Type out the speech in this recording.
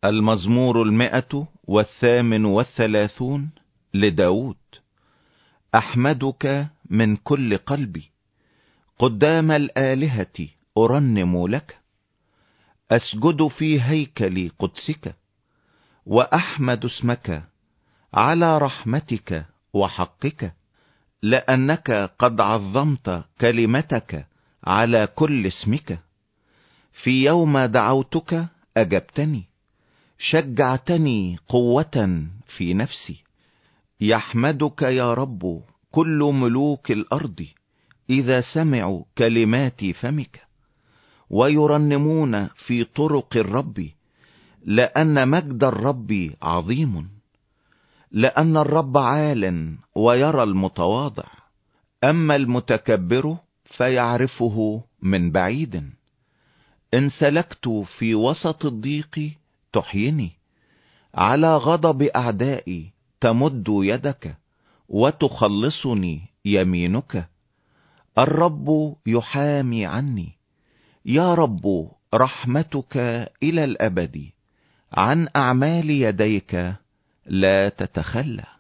المزمور 138 لداود. أحمدك من كل قلبي، قدام الآلهة أرنم لك. أسجد في هيكل قدسك، وأحمد اسمك على رحمتك وحقك، لأنك قد عظمت كلمتك على كل اسمك. في يوم دعوتك أجبتني، شجعتني قوة في نفسي. يحمدك يا رب كل ملوك الأرض إذا سمعوا كلمات فمك، ويرنمون في طرق الرب، لأن مجد الرب عظيم. لأن الرب عال ويرى المتواضع، أما المتكبر فيعرفه من بعيد. إن سلكت في وسط الضيق تحيني، على غضب أعدائي تمد يدك وتخلصني يمينك. الرب يحامي عني، يا رب رحمتك إلى الأبد، عن أعمال يديك لا تتخلى.